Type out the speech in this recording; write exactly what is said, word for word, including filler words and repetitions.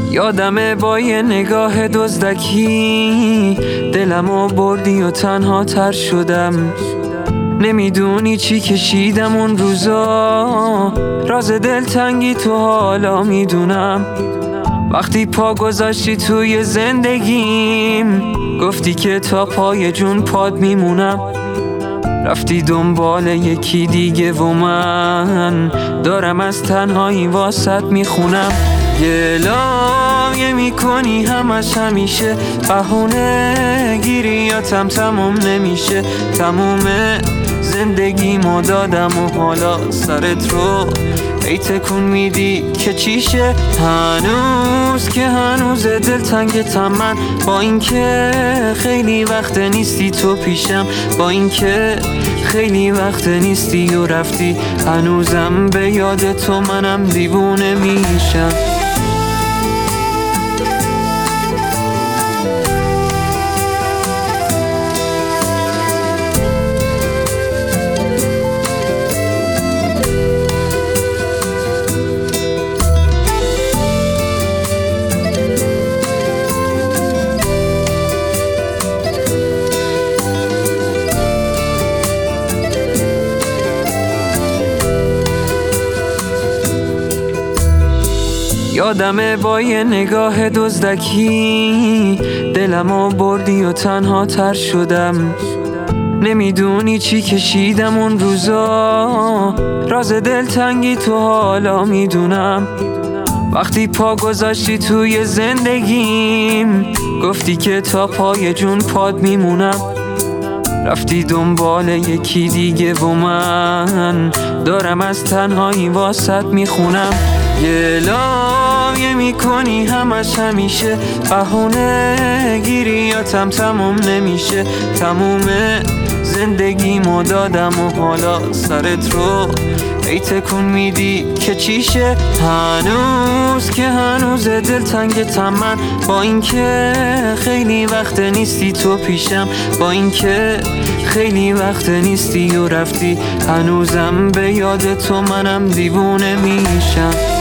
یادمه با یه نگاه دزدکی دلمو بردی و تنها تر شدم. نمیدونی چی کشیدم اون روزا، راز دلتنگی تو حالا میدونم. وقتی پا گذاشتی توی زندگیم، گفتی که تا پای جون پاد میمونم. رفتی دنبال یکی دیگه و من دارم از تنهایی واسط میخونم. گلایه میکنی همش همیشه، بهونه گیریاتم تموم نمیشه. تموم زندگیمو دادم و حالا سرت رو ای تکون میدی که چیشه. هنوز که هنوز دلتنگتم من، با اینکه خیلی وقت نیستی تو پیشم. با اینکه خیلی وقت نیستی و رفتی، هنوزم به یاد تو منم دیوونه میشم. یادمه با یه نگاه دزدکی دلمو بردی و تنها تر شدم. نمیدونی چی کشیدم اون روزا، راز دلتنگی تو حالا میدونم. وقتی پا گذاشتی توی زندگیم، گفتی که تا پای جون پاد میمونم. رفتی دنبال یکی دیگه و من دارم از تنهایی واسط میخونم. گلایه میکنی همش همیشه، بهونه گیریاتم تموم نمیشه. تموم زندگیمو دادم و حالا سرت رو ای تکون میدی که چیشه. هنوز که هنوز دلتنگتم من، با اینکه خیلی وقت نیستی تو پیشم. با اینکه خیلی وقت نیستی و رفتی، هنوزم به یاد تو منم دیوونه میشم.